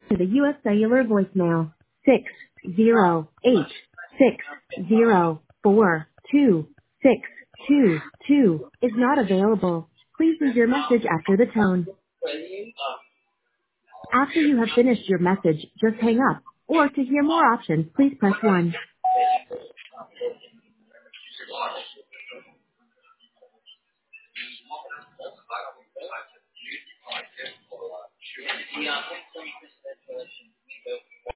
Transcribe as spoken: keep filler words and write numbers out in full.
To the U S Cellular voicemail, six zero eight six zero four two six two two is not available. Please leave your message after the tone. After you have finished your message, just hang up. Or to hear more options, please press one.